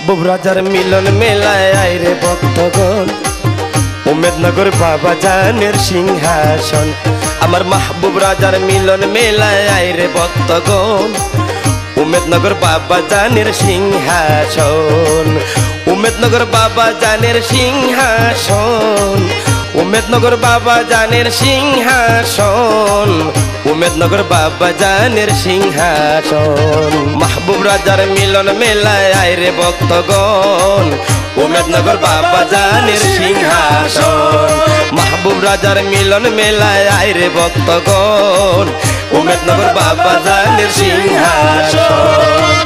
মাহবুব রাজার মিলন মেলায় আইরে ভক্তগণ উমেদনগর বাবা জানের সিংহাসন। আমার মাহবুব রাজার মিলন মেলায় আইরে ভক্তগণ উমেদনগর বাবা জানের সিংহাসন। উমেদনগর বাবা জানের সিংহাসন, উমেদনগর বাবা জানের সিংহাসন, উমেদনগর বাবা জানের সিংহাসন। মাহবুব রাজার মিলন মেলায় আইরে ভক্তগণ উমেদনগর বাবা জানের সিংহাসন। মাহবুব রাজার মিলন মেলায় আইরে ভক্তগণ উমেদনগর বাবা জানের সিংহাসন।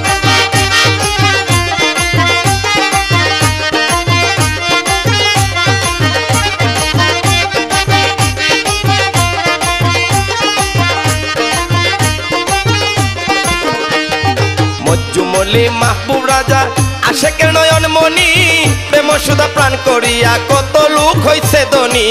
মজ্জুমলি মাহবুব রাজা আশেকের নয়ন মনি, প্রেম সুধা প্রাণ করিয়া কত লোক হইছে ধনী।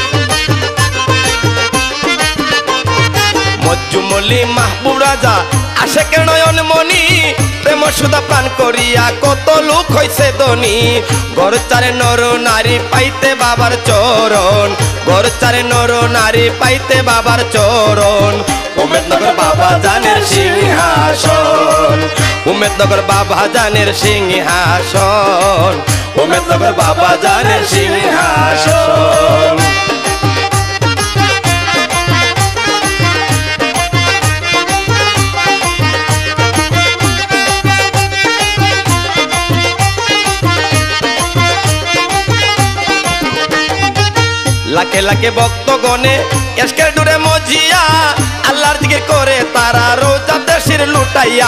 মজ্জুমলি মাহবুব রাজা আশেকের নয়ন মনি, প্রেম সুধা প্রাণ করিয়া কত লোক হইছে ধনী। ঘর চারে নর নারী পাইতে বাবার চরণ, ঘর চারে নর নারী পাইতে বাবার চরণ। উমেদনগর বাবা জানের সিংহাসন, উমেদনগর বাবা জানের সিংহাসন, উমেদনগর বাবা জানের সিংহাসন। লাখে লাখে ভক্তগণে এসকের ডুরে মজিয়া, আল্লাহর দিকে করে তারা রোজা দেশের লুটাইয়া।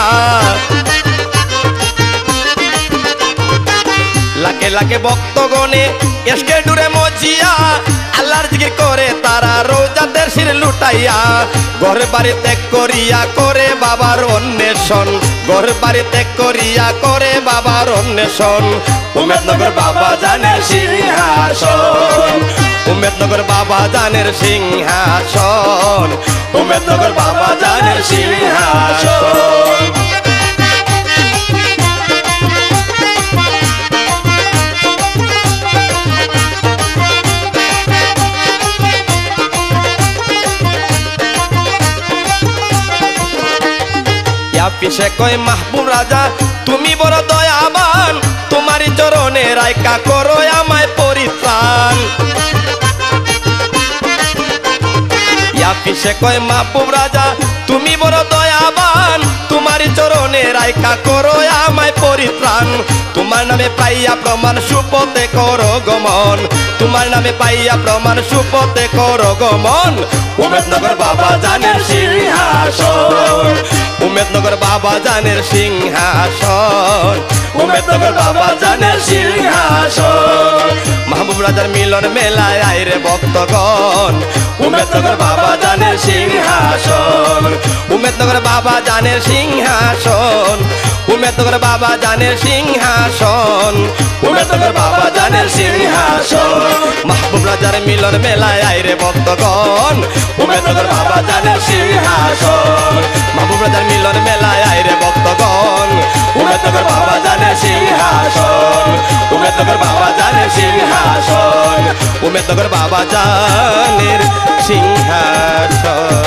লাখে লাখে ভক্তগণে এসকের ডুরে মজিয়া, আল্লাহর দিকে করে তারা রোজা দেশের লুটাইয়া। ঘর বাড়ি ত্যাগ করিয়া করে বাবার অন্বেষণ, ঘর বাড়ি ত্যাগ করিয়া করে বাবার অন্বেষণ। উমেদনগর বাবা জানের সিংহাসন, উমেদনগর বাবা জানের সিংহাসন, উমেদনগর বাবা জানের সিংহাসন। পিছে কয় মাহবুব রাজা তুমি বড় দয়াবান, তোমারই চরণে রাইকা করো আমায় পরিত্রাণ। পিছে কয় মাহবুব রাজা তুমি বড় দয়াবান, তোমারই চরণে রাইকা করো আমায় পরিত্রাণ। তোমার নামে পাইয়া প্রমাণ সুপথে করো গমন, তোমার নামে পাইয়া প্রমাণ সুপথে করো গমন। উমেদনগর বাবা জানের সিংহাসন, উমেদনগর বাবা জানের সিংহাসন, উমেদনগর বাবা জানের সিংহাসন। মাহবুব রাজার মিলন মেলায় আইরে ভক্তগণ উমেদনগর বাবা জানের সিংহাসন, উমেদনগর বাবা জানের সিংহাসন, উমেদনগর বাবা জানের সিংহাসন, উমেদনগর বাবা জানের সিংহাসন। মাহবুব রাজার মিলন মেলায় আইরে ভক্তগণ উমেদনগর বাবা জানের সিংহাসন। মাহবুব রাজার মিলন মেলায় আইরে ভক্তগণ উমেদনগর বাবা জানের সিংহাসন, উমেদনগর বাবা জানের সিংহাসন, উমেদনগর বাবা জানের সিংহাসন।